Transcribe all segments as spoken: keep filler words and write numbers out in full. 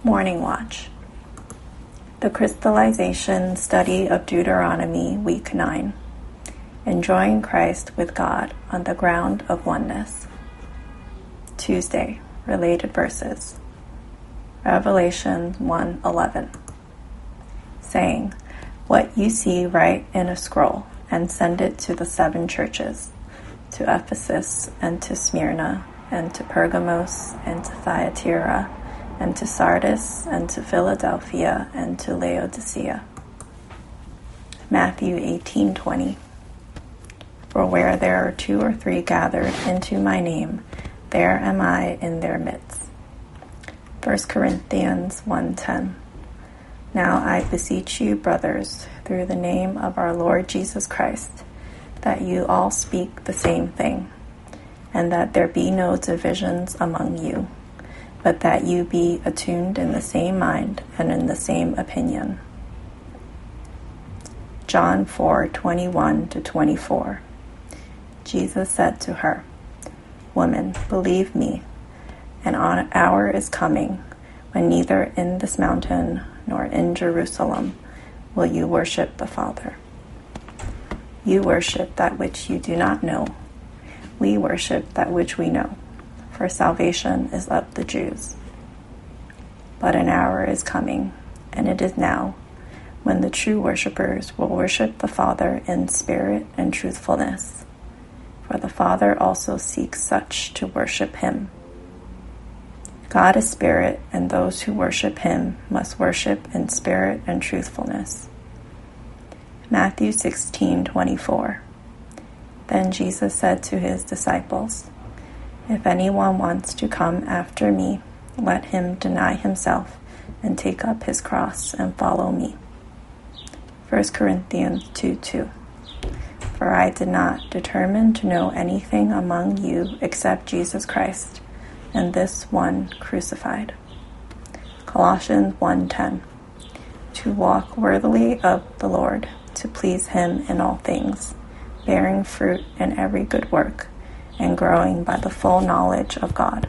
Morning Watch. The Crystallization Study of Deuteronomy, Week nine. Enjoying Christ with God on the Ground of Oneness. Tuesday, related verses. Revelation one eleven. Saying, "What you see write in a scroll, and send it to the seven churches, to Ephesus, and to Smyrna, and to Pergamos, and to Thyatira, and to Sardis, and to Philadelphia, and to Laodicea." Matthew eighteen twenty. "For where there are two or three gathered into my name, there am I in their midst." First Corinthians one ten. "Now I beseech you, brothers, through the name of our Lord Jesus Christ, that you all speak the same thing, and that there be no divisions among you, but that you be attuned in the same mind and in the same opinion." John four twenty-one to twenty-four. Jesus said to her, "Woman, believe me, an hour is coming when neither in this mountain nor in Jerusalem will you worship the Father. You worship that which you do not know. We worship that which we know, for salvation is of the Jews. But an hour is coming, and it is now, when the true worshipers will worship the Father in spirit and truthfulness, for the Father also seeks such to worship him. God is spirit, and those who worship him must worship in spirit and truthfulness." Matthew sixteen twenty-four. Then Jesus said to his disciples, "If anyone wants to come after me, let him deny himself and take up his cross and follow me." First Corinthians two two. "For I did not determine to know anything among you except Jesus Christ, and this one crucified." Colossians one ten. "To walk worthily of the Lord, to please him in all things, bearing fruit in every good work, and growing by the full knowledge of God."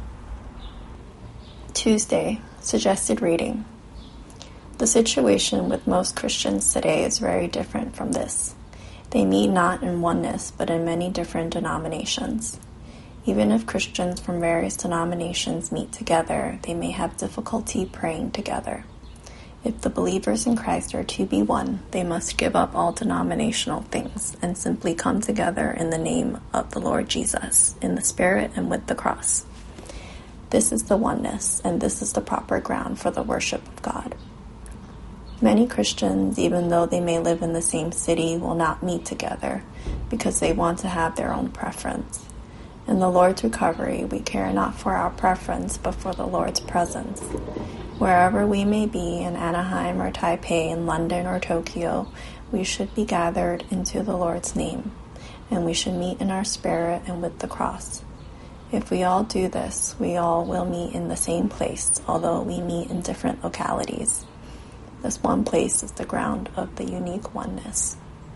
Tuesday, suggested reading. The situation with most Christians today is very different from this. They meet not in oneness, but in many different denominations. Even if Christians from various denominations meet together, they may have difficulty praying together. If the believers in Christ are to be one, they must give up all denominational things and simply come together in the name of the Lord Jesus, in the Spirit and with the cross. This is the oneness, and this is the proper ground for the worship of God. Many Christians, even though they may live in the same city, will not meet together because they want to have their own preference. In the Lord's recovery, we care not for our preference, but for the Lord's presence. Wherever we may be, in Anaheim or Taipei, in London or Tokyo, we should be gathered into the Lord's name, and we should meet in our spirit and with the cross. If we all do this, we all will meet in the same place, although we meet in different localities. This one place is the ground of the unique oneness.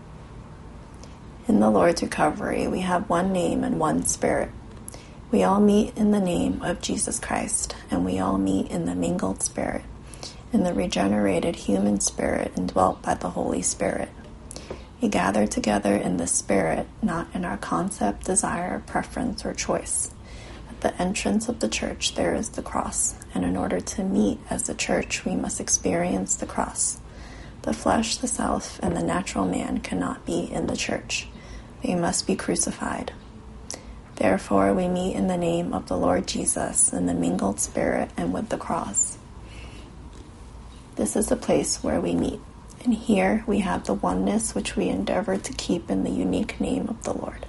In the Lord's recovery, we have one name and one spirit. We all meet in the name of Jesus Christ, and we all meet in the mingled spirit, in the regenerated human spirit indwelt by the Holy Spirit. We gather together in the spirit, not in our concept, desire, preference, or choice. At the entrance of the church, there is the cross, and in order to meet as the church, we must experience the cross. The flesh, the self, and the natural man cannot be in the church. They must be crucified. Therefore, we meet in the name of the Lord Jesus, in the mingled spirit and with the cross. This is the place where we meet, and here we have the oneness which we endeavor to keep in the unique name of the Lord.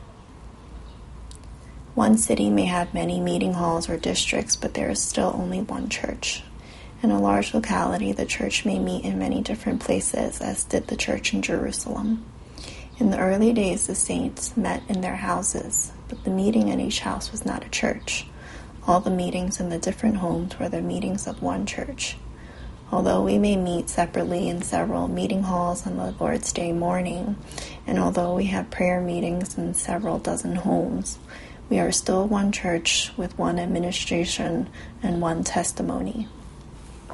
One city may have many meeting halls or districts, but there is still only one church. In a large locality, the church may meet in many different places, as did the church in Jerusalem. In the early days, the saints met in their houses, but the meeting in each house was not a church. All the meetings in the different homes were the meetings of one church. Although we may meet separately in several meeting halls on the Lord's Day morning, and although we have prayer meetings in several dozen homes, we are still one church with one administration and one testimony.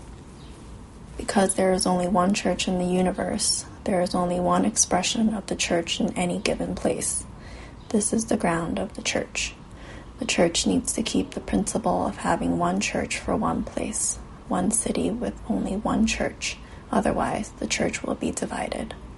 Because there is only one church in the universe, there is only one expression of the church in any given place. This is the ground of the church. The church needs to keep the principle of having one church for one place, one city with only one church. Otherwise, the church will be divided.